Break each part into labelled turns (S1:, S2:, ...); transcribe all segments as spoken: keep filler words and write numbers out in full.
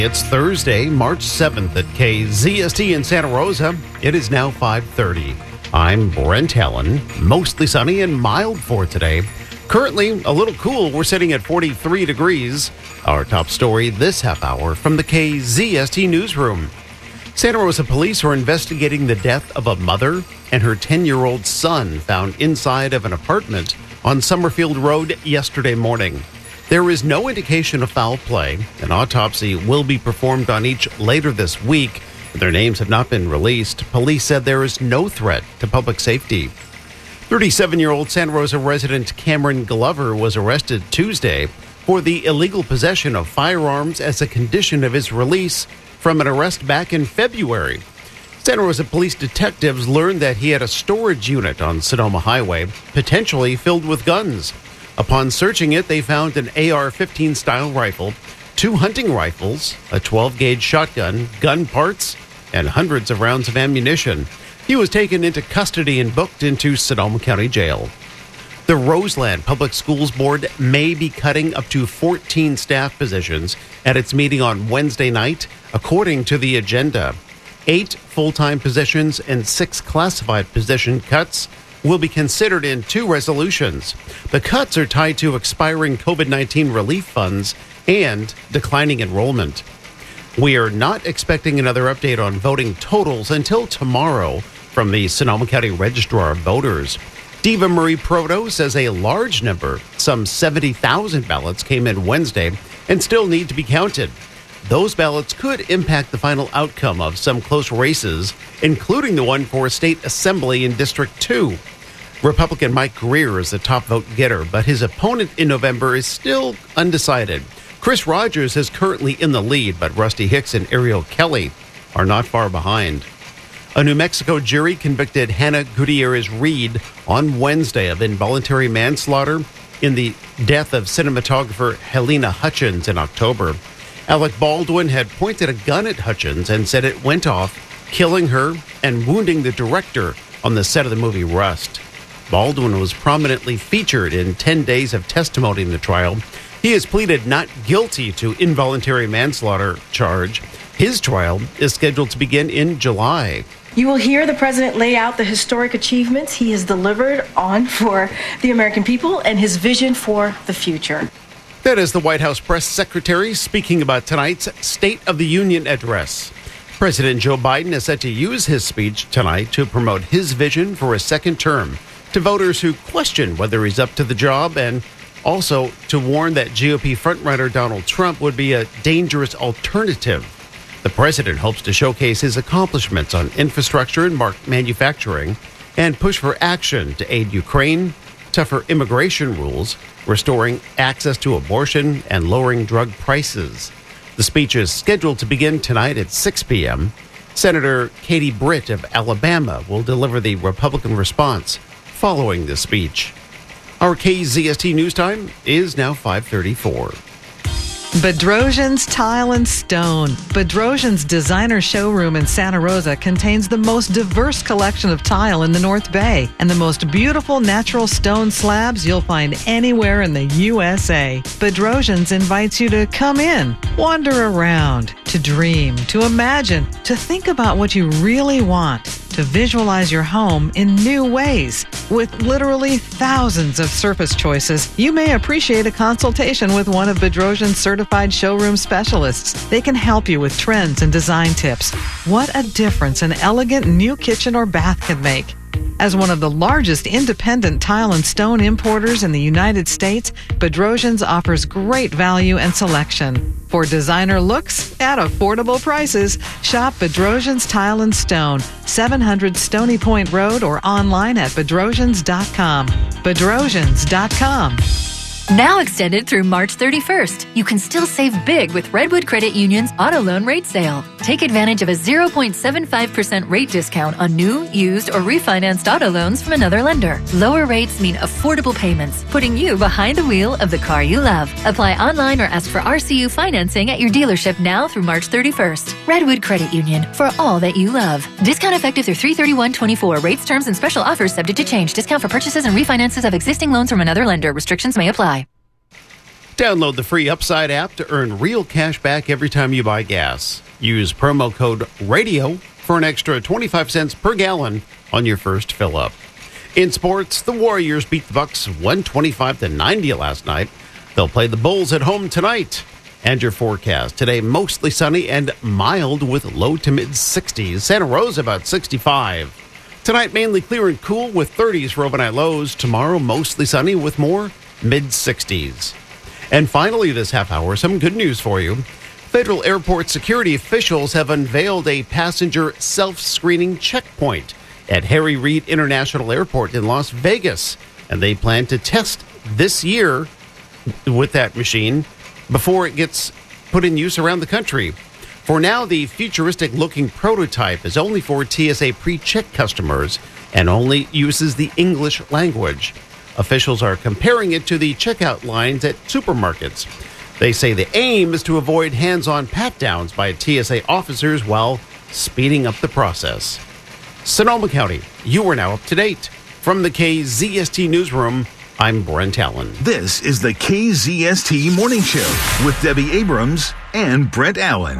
S1: It's Thursday, March seventh at K Z S T in Santa Rosa. It is now five thirty. I'm Brent Allen. Mostly sunny and mild for today. Currently a little cool. We're sitting at forty-three degrees. Our top story this half hour from the K Z S T newsroom. Santa Rosa police are investigating the death of a mother and her ten-year-old son found inside of an apartment on Summerfield Road yesterday morning. There is no indication of foul play. An autopsy will be performed on each later this week. Their names have not been released. Police said there is no threat to public safety. thirty-seven-year-old Santa Rosa resident Cameron Glover was arrested Tuesday for the illegal possession of firearms as a condition of his release from an arrest back in February. Santa Rosa police detectives learned that he had a storage unit on Sonoma Highway, potentially filled with guns. Upon searching it, they found an A R fifteen style rifle, two hunting rifles, a twelve gauge shotgun, gun parts, and hundreds of rounds of ammunition. He was taken into custody and booked into Sonoma County Jail. The Roseland Public Schools Board may be cutting up to fourteen staff positions at its meeting on Wednesday night, according to the agenda. Eight full-time positions and six classified position cuts will be considered in two resolutions. The cuts are tied to expiring COVID nineteen relief funds and declining enrollment. We are not expecting another update on voting totals until tomorrow from the Sonoma County Registrar of Voters. Diva Marie Proto says a large number, some seventy thousand ballots, came in Wednesday and still need to be counted. Those ballots could impact the final outcome of some close races, including the one for State Assembly in District two. Republican Mike Greer is the top vote getter, but his opponent in November is still undecided. Chris Rogers is currently in the lead, but Rusty Hicks and Ariel Kelly are not far behind. A New Mexico jury convicted Hannah Gutierrez-Reed on Wednesday of involuntary manslaughter in the death of cinematographer Helena Hutchins in October. Alec Baldwin had pointed a gun at Hutchins and said it went off, killing her and wounding the director on the set of the movie Rust. Baldwin was prominently featured in ten days of testimony in the trial. He has pleaded not guilty to involuntary manslaughter charge. His trial is scheduled to begin in July.
S2: You will hear the president lay out the historic achievements he has delivered on for the American people and his vision for the future.
S1: That is the White House press secretary speaking about tonight's State of the Union address. President Joe Biden is set to use his speech tonight to promote his vision for a second term to voters who question whether he's up to the job, and also to warn that G O P frontrunner Donald Trump would be a dangerous alternative. The president hopes to showcase his accomplishments on infrastructure and manufacturing and push for action to aid Ukraine, tougher immigration rules, restoring access to abortion, and lowering drug prices. The speech is scheduled to begin tonight at six p.m. Senator Katie Britt of Alabama will deliver the Republican response following the speech. Our K Z S T news time is now five thirty-four.
S3: Bedrosian's Tile and Stone. Bedrosian's designer showroom in Santa Rosa contains the most diverse collection of tile in the North Bay and the most beautiful natural stone slabs you'll find anywhere in the U S A. Bedrosian's invites you to come in, wander around, to dream, to imagine, to think about what you really want, to visualize your home in new ways. With literally thousands of surface choices, you may appreciate a consultation with one of Bedrosian's certified showroom specialists. They can help you with trends and design tips. What a difference an elegant new kitchen or bath can make. As one of the largest independent tile and stone importers in the United States, Bedrosian's offers great value and selection. For designer looks at affordable prices, shop Bedrosian's Tile and Stone, seven hundred Stony Point Road, or online at bedrosians dot com. bedrosians dot com.
S4: Now extended through March thirty-first, you can still save big with Redwood Credit Union's auto loan rate sale. Take advantage of a zero point seven five percent rate discount on new, used, or refinanced auto loans from another lender. Lower rates mean affordable payments, putting you behind the wheel of the car you love. Apply online or ask for R C U financing at your dealership now through March thirty-first. Redwood Credit Union, for all that you love. Discount effective through three thirty-one twenty-four. Rates, terms, and special offers subject to change. Discount for purchases and refinances of existing loans from another lender. Restrictions may apply.
S1: Download the free Upside app to earn real cash back every time you buy gas. Use promo code RADIO for an extra twenty-five cents per gallon on your first fill-up. In sports, the Warriors beat the Bucks one twenty-five to ninety last night. They'll play the Bulls at home tonight. And your forecast. Today, mostly sunny and mild with low to mid-sixties. Santa Rosa about sixty-five. Tonight, mainly clear and cool with thirties for overnight lows. Tomorrow, mostly sunny with more mid-sixties. And finally, this half hour, some good news for you. Federal airport security officials have unveiled a passenger self-screening checkpoint at Harry Reid International Airport in Las Vegas. And they plan to test this year with that machine before it gets put in use around the country. For now, the futuristic-looking prototype is only for T S A pre-check customers and only uses the English language. Officials are comparing it to the checkout lines at supermarkets. They say the aim is to avoid hands-on pat-downs by T S A officers while speeding up the process. Sonoma County, you are now up to date. From the K Z S T Newsroom, I'm Brent Allen.
S5: This is the K Z S T Morning Show with Debbie Abrams and Brent Allen.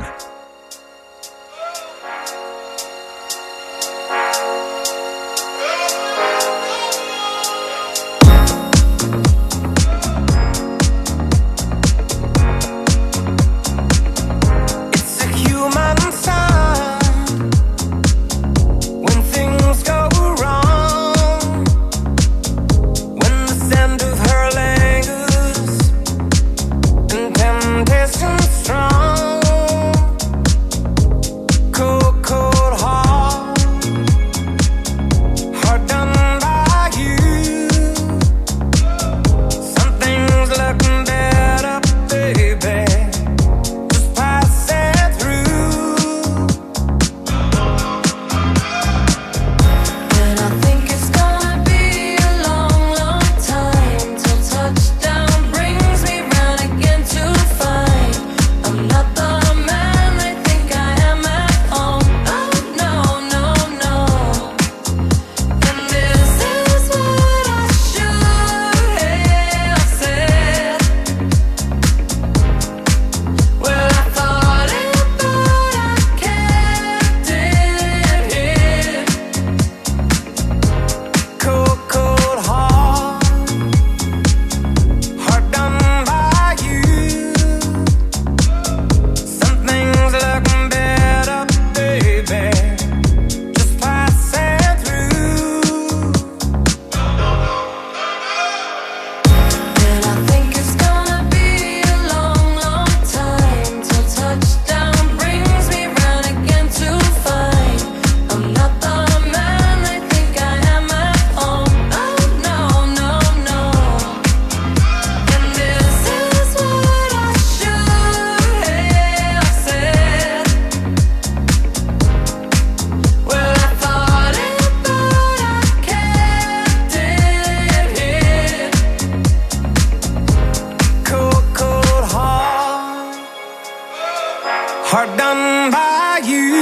S6: Hard done by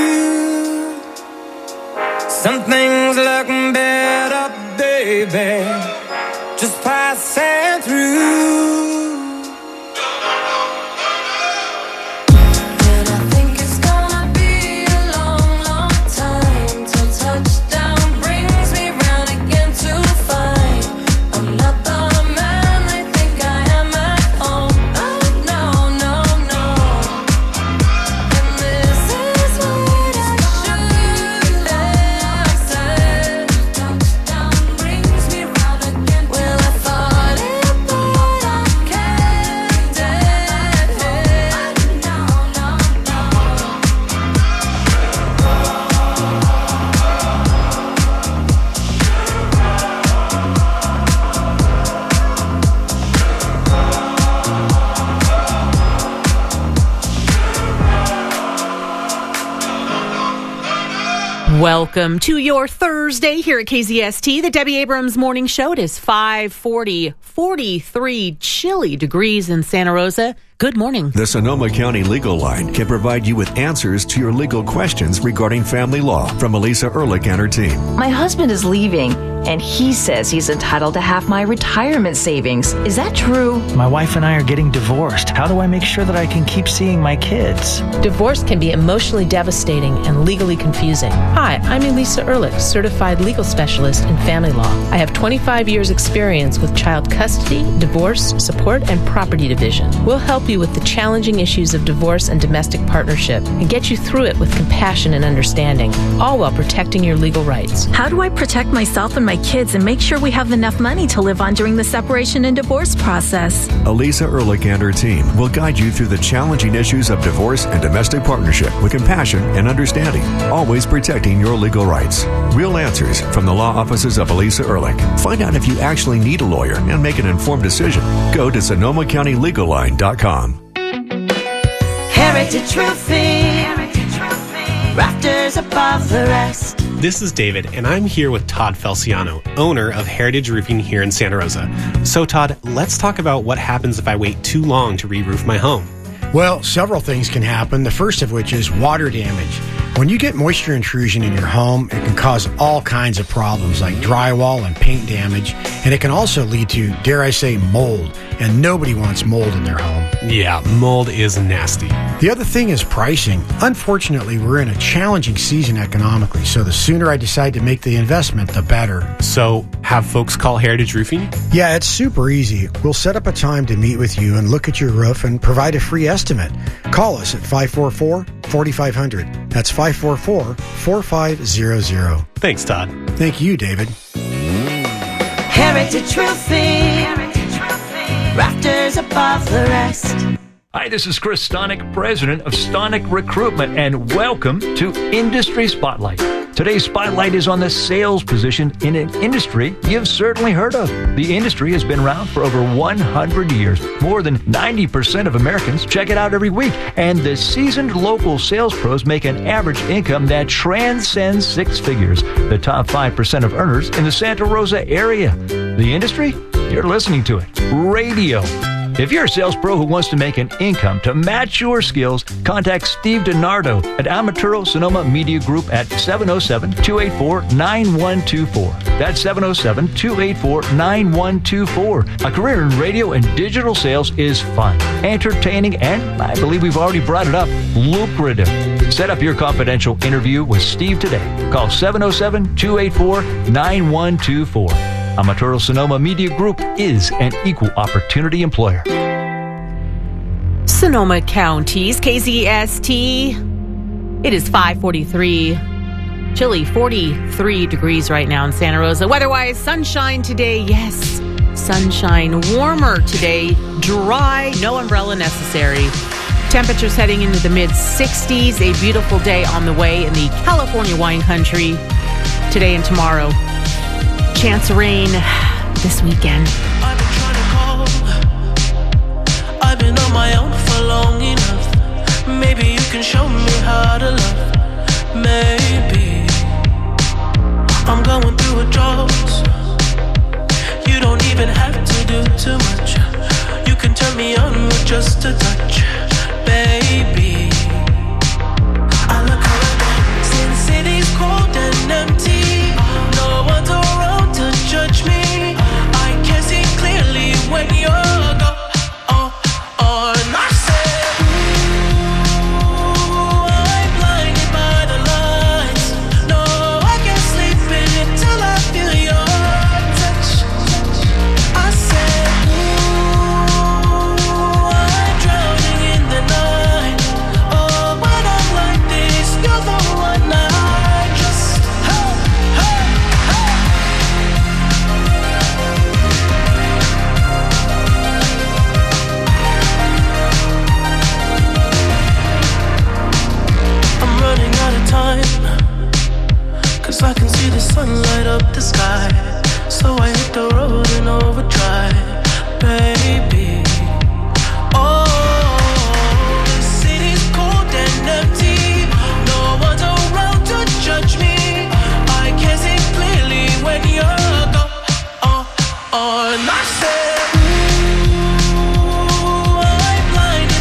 S6: you. Some things look better, baby, just passing through.
S7: Welcome to your Thursday here at K Z S T, the Debbie Abrams Morning Show. It is five forty, forty-three chilly degrees in Santa Rosa. Good morning.
S8: The Sonoma County Legal Line can provide you with answers to your legal questions regarding family law from Elisa Ehrlich and her team.
S9: My husband is leaving, and he says he's entitled to half my retirement savings. Is that true?
S10: My wife and I are getting divorced. How do I make sure that I can keep seeing my kids?
S11: Divorce can be emotionally devastating and legally confusing. Hi, I'm Elisa Ehrlich, certified legal specialist in family law. I have twenty-five years experience with child custody, divorce, support, and property division. We'll help you with the challenging issues of divorce and domestic partnership and get you through it with compassion and understanding, all while protecting your legal rights.
S12: How do I protect myself and my kids and make sure we have enough money to live on during the separation and divorce process?
S8: Elisa Ehrlich and her team will guide you through the challenging issues of divorce and domestic partnership with compassion and understanding, always protecting your legal rights. Real answers from the law offices of Elisa Ehrlich. Find out if you actually need a lawyer and make an informed decision. Go to Sonoma County Legal Line dot com.
S13: Heritage Roofing, rafters above the rest.
S14: This is David, and I'm here with Todd Felciano, owner of Heritage Roofing here in Santa Rosa. So, Todd, let's talk about what happens if I wait too long to re-roof my home.
S15: Well, several things can happen, the first of which is water damage. When you get moisture intrusion in your home, it can cause all kinds of problems like drywall and paint damage, and it can also lead to, dare I say, mold, and nobody wants mold in their home.
S14: Yeah, mold is nasty.
S15: The other thing is pricing. Unfortunately, we're in a challenging season economically, so the sooner I decide to make the investment, the better.
S14: So, have folks call Heritage Roofing?
S15: Yeah, it's super easy. We'll set up a time to meet with you and look at your roof and provide a free estimate. Call us at five four four, four five zero zero. That's five four four, four five zero zero.
S14: Thanks, Todd.
S15: Thank you, David.
S13: Heritage Roofing, rafters above the rest.
S16: Hi, this is Chris Stonick, president of Stonick Recruitment, and welcome to Industry Spotlight. Today's spotlight is on the sales position in an industry you've certainly heard of. The industry has been around for over one hundred years. More than ninety percent of Americans check it out every week, and the seasoned local sales pros make an average income that transcends six figures. The top five percent of earners in the Santa Rosa area. The industry? You're listening to it. Radio. If you're a sales pro who wants to make an income to match your skills, contact Steve DiNardo at Amaturo Sonoma Media Group at seven oh seven, two eight four, nine one two four. That's seven oh seven, two eight four, nine one two four. A career in radio and digital sales is fun, entertaining, and I believe we've already brought it up, lucrative. Set up your confidential interview with Steve today. Call seven oh seven, two eight four, nine one two four. Amaturo Sonoma Media Group is an equal opportunity employer.
S7: Sonoma County's K Z S T. It is five forty-three. Chilly, forty-three degrees right now in Santa Rosa. Weather-wise, sunshine today. Yes, sunshine. Warmer today. Dry. No umbrella necessary. Temperatures heading into the mid sixties. A beautiful day on the way in the California wine country today and tomorrow. Chance of rain this weekend.
S17: I've been trying to call. I've been on my own for long enough. Maybe you can show me how to love. Maybe I'm going through a drought. You don't even have to do too much. You can turn me on with just a touch, baby. I look around since city's cold and empty. No one's around to judge me. I can see clearly when you're gone. Oh, oh, and I said, ooh, I'm blinded by the lights. No, I can't sleep until I feel your touch. I said, ooh, I'm drowning in the night. Oh, when I'm like this, you're the one I just, hey, hey, hey. I'm running out of time, 'cause I can see the sun light up the sky. So I hit the road in overdrive, baby. Oh, the city's cold and empty. No one's around to judge me. I can see clearly when you're gone. Oh, oh, and I said, ooh, I'm blinded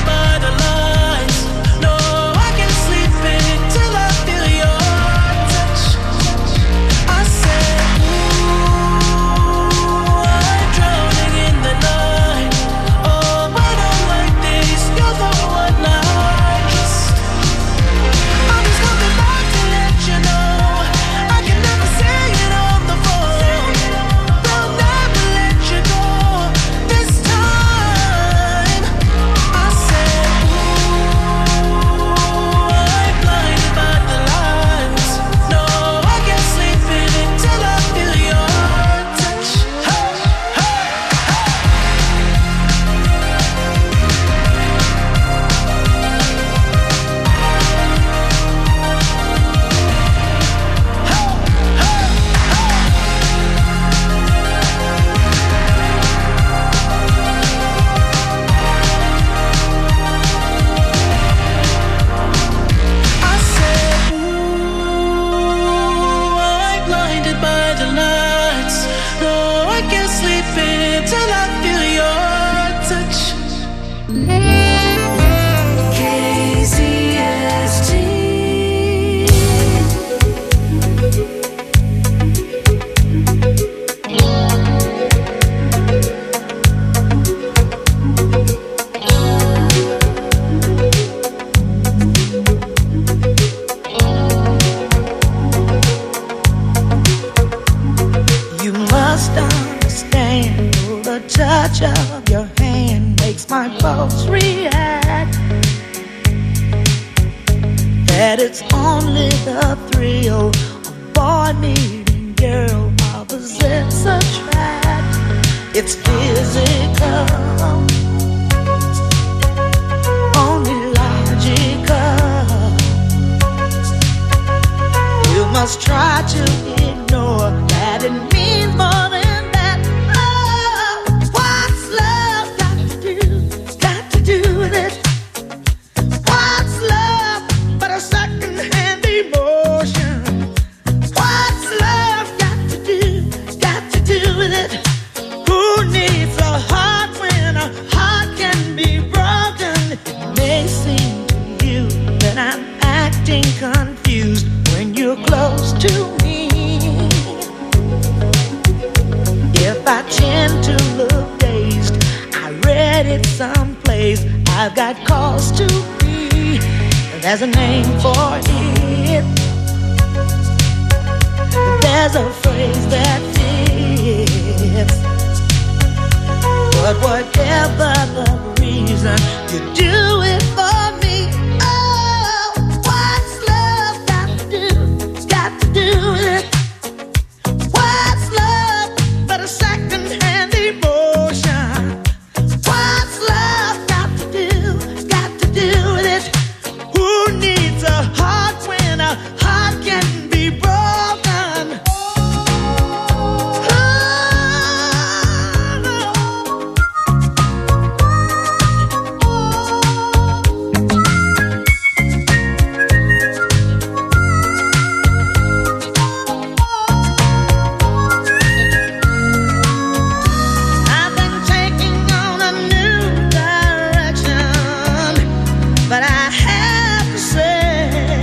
S13: that it's only the thrill of boy meeting girl. Opposites attract, it's physical, only logical. You must try to ignore that it means more than that. Oh, what's love got to do, got to do with it? What's love but a second-hand emotion? What's love got to do, got to do with it? Who needs a heart when a heart can be broken? It may seem to you that I'm acting confused when you're close to me. If I tend to look dazed, I read it someplace. I've got cause to be. There's a name for it. There's a phrase that fits. But whatever the reason, you do it for me. Oh, what's love got to do, got to do with it? What's love but a second-hand emotion? What's love got to do, got to do with it? Who needs a heart when a heart can be broken? I've been taking on a new direction, but I have to say,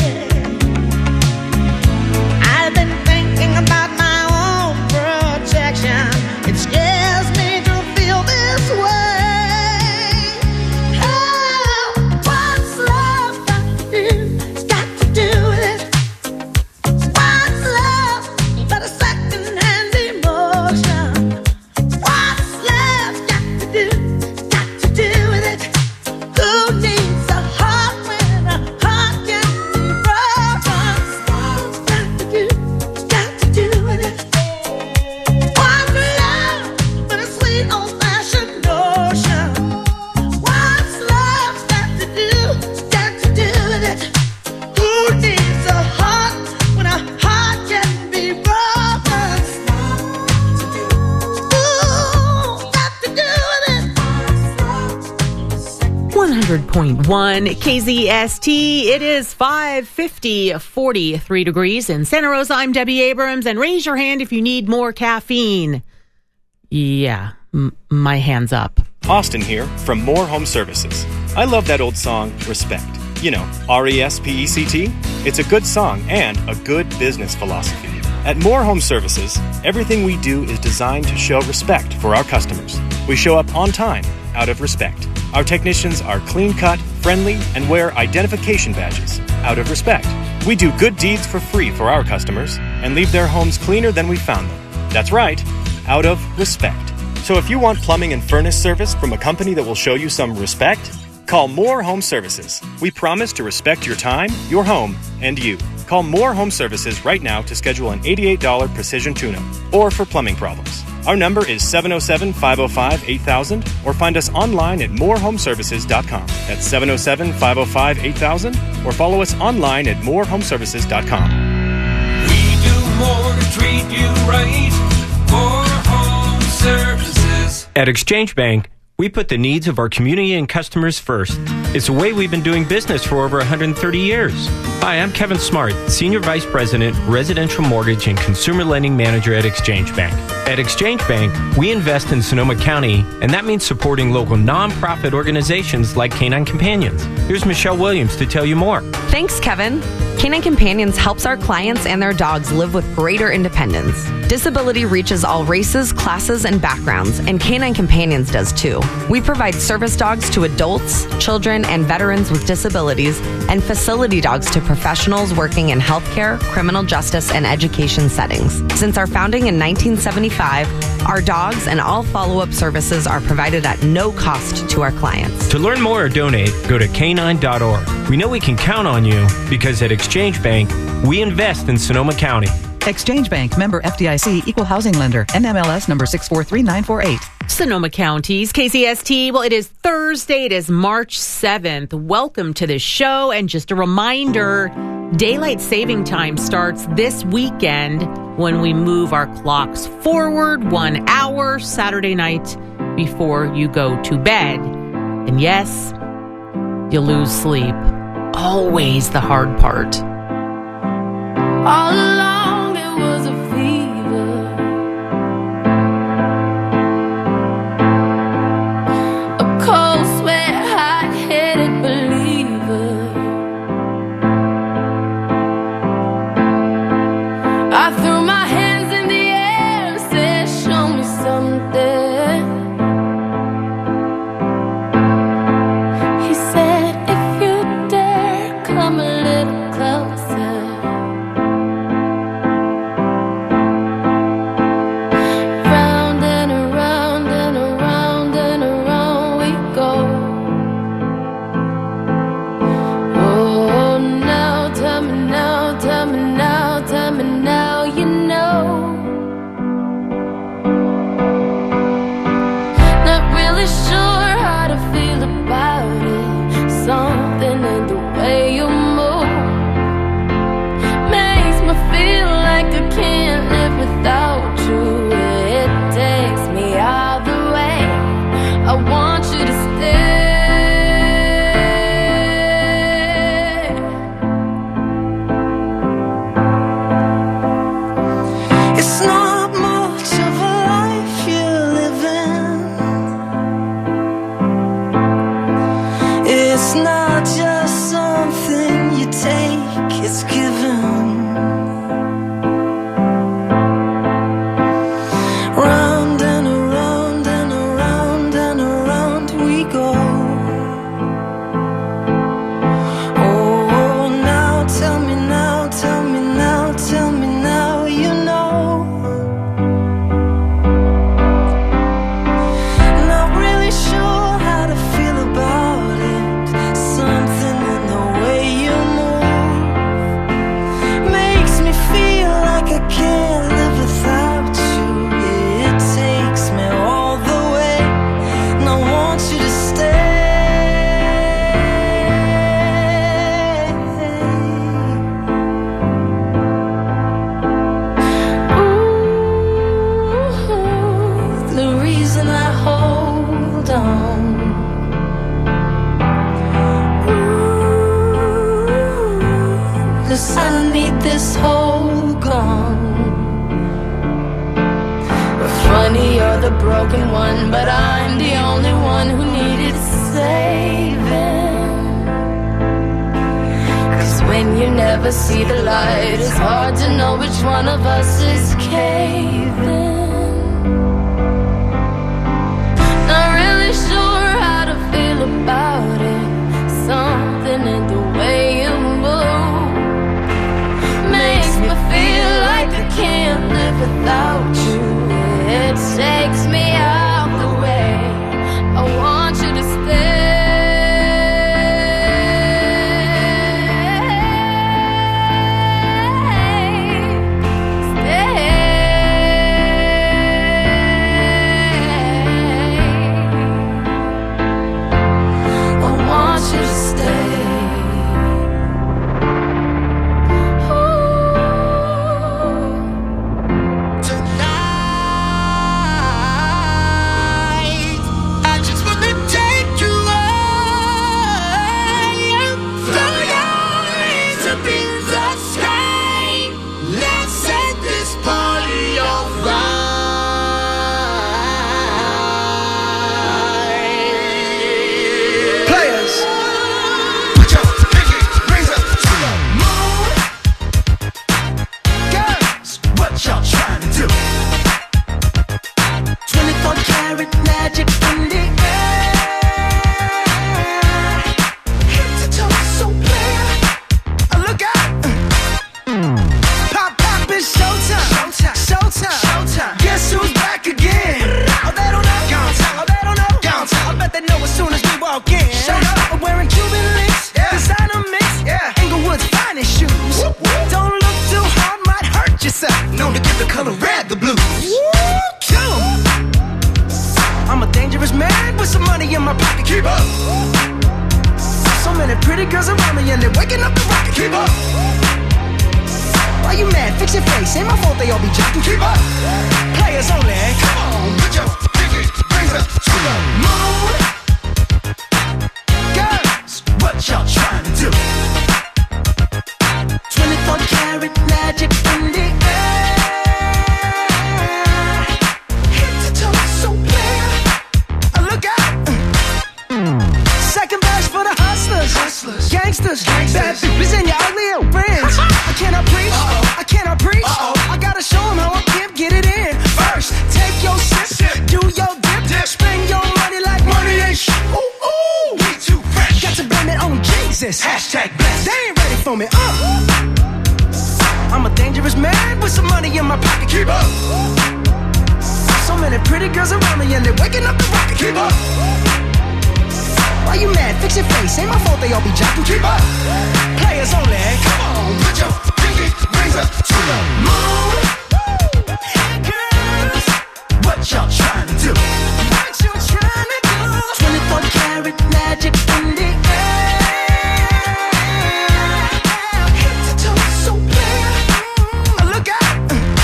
S13: I've been thinking about my own protection. It scares me to feel this way. Oh, what's love got to do, got to do with it? What's love but a second-hand emotion? What's love got to do, got to do with it? Who needs a heart when a heart can be broken? What's got to do, got to do with it? What's love but a sweet old-fashioned notion? What's love got to do, got to do with it? Who needs a heart when a heart can be broken? Ooh, got to do with it.
S7: one hundred point one K Z S T. It is five fifty, forty-three degrees in Santa Rosa. I'm Debbie Abrams, and raise your hand if you need more caffeine. Yeah, m- my hand's up.
S18: Austin here from More Home Services. I love that old song, Respect. You know, R E S P E C T. It's a good song and a good business philosophy. At More Home Services, everything we do is designed to show respect for our customers. We show up on time, out of respect. Our technicians are clean-cut, friendly, and wear identification badges, out of respect. We do good deeds for free for our customers and leave their homes cleaner than we found them. That's right, out of respect. So if you want plumbing and furnace service from a company that will show you some respect, call More Home Services. We promise to respect your time, your home, and you. Call More Home Services right now to schedule an eighty-eight dollars precision tune-up or for plumbing problems. Our number is seven oh seven, five oh five, eight thousand or find us online at more home services dot com. That's seven oh seven, five oh five, eight thousand or follow us online at more home services dot com.
S6: We do more to treat you right. More Home Services.
S19: At Exchange Bank, we put the needs of our community and customers first. It's the way we've been doing business for over one hundred thirty years. Hi, I'm Kevin Smart, Senior Vice President, Residential Mortgage and Consumer Lending Manager at Exchange Bank. At Exchange Bank, we invest in Sonoma County, and that means supporting local nonprofit organizations like Canine Companions. Here's Michelle Williams to tell you more.
S20: Thanks, Kevin. Canine Companions helps our clients and their dogs live with greater independence. Disability reaches all races, classes, and backgrounds, and Canine Companions does too. We provide service dogs to adults, children, and veterans with disabilities, and facility dogs to professionals professionals working in healthcare, criminal justice, and education settings. Since our founding in nineteen seventy-five, our dogs and all follow-up services are provided at no cost to our clients.
S19: To learn more or donate, go to canine dot org. We know we can count on you because at Exchange Bank, we invest in Sonoma County.
S3: Exchange Bank, member F D I C, equal housing lender, N M L S number six four three nine four eight.
S7: Sonoma County's K C S T. Well, it is Thursday. It is March seventh. Welcome to the show. And just a reminder, daylight saving time starts this weekend when we move our clocks forward one hour Saturday night before you go to bed. And yes, you lose sleep. Always the hard part.
S17: All along it was a fever, a cold sweat, hot-headed believer. I threw my hands in the air and said, show me something. He said, if you dare, come a little closer.
S13: shiny shoes. Don't look too hard, might hurt yourself. Known to give the color red the blues. Kill 'em. I'm a dangerous man with some money in my pocket. Keep up. So many pretty girls around me and they're waking up the rocket. Keep up. Why you mad? Fix your face. Ain't my fault they all be jocking. Keep up. Players only. Come on, put your pinky rings up to the moon. Girls, what y'all trying to do? twenty-four karat magic in the air. Head to toe, so clear. Look out. Second verse for the hustlers, hustlers. Gangsters, Gangsters, bad bitches and your ugly old friends. I cannot preach, Uh-oh. I cannot preach. Uh-oh. I gotta show them how I can get it in. First, take your sip, sip. Do your dip, dip, spend your money like money ain't shit. Ooh, ooh, we too fresh. Got to blame it on Jesus. Hashtag blessed. They ain't ready for me. Uh. I'm a dangerous man with some money in my pocket. Keep up. So many pretty girls around me and they're waking up the rocket. Keep up. Why you mad? Fix your face. Ain't my fault they all be jocking. Keep up. Players only. Come on, put your pinky rings up to the moon. Hey girls, what y'all trying to do? What you trying to do? twenty-four karat magic in the air. Head to toe, so clear. Look out.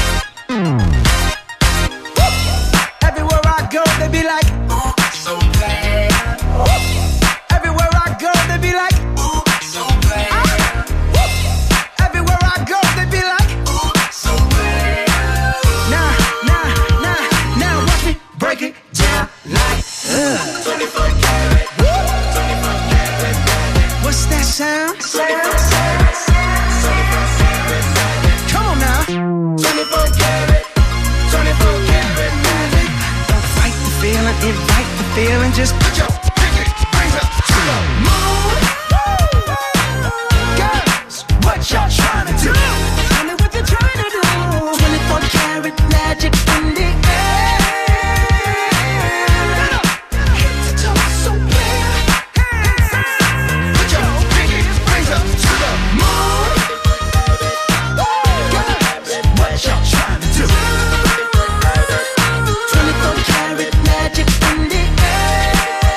S13: Everywhere I go, they be like, ooh, so clear. Everywhere I go, they be like, ooh, so clear. Everywhere I go, they be like, ooh, so clear. Nah, nah, nah, now watch me break it down like uh. twenty-four karat, twenty-four karat magic. What's that sound? Sound, sound, sound. twenty-four karat magic. Come on now. twenty-four karat, twenty-four karat magic. Don't fight the feeling, invite the feeling. Just put your pinky rings up to the moon. Girls, what y'all trying to do? Tell me what you're trying to do. twenty-four karat magic in the air. Head to toe, so clear. Put your pinky rings up to the moon. Girls, what y'all trying to do? twenty-four karat magic in the air.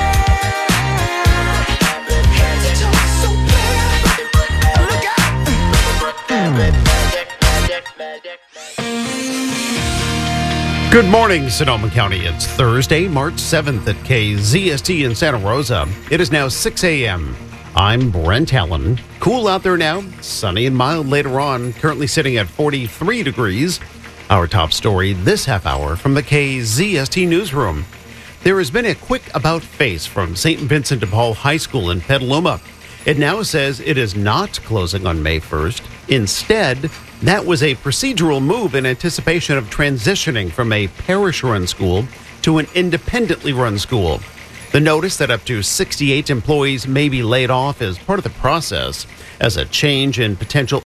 S13: Head to toe, so clear. Look out.
S1: Good morning, Sonoma County. It's Thursday, March seventh at K Z S T in Santa Rosa. It is now six a.m. I'm Brent Allen. Cool out there now, sunny and mild later on, currently sitting at forty-three degrees. Our top story this half hour from the K Z S T newsroom. There has been a quick about face from Saint Vincent de Paul High School in Petaluma. It now says it is not closing on May first. Instead, that was a procedural move in anticipation of transitioning from a parish-run school to an independently run school. The notice that up to sixty-eight employees may be laid off is part of the process as a change in potential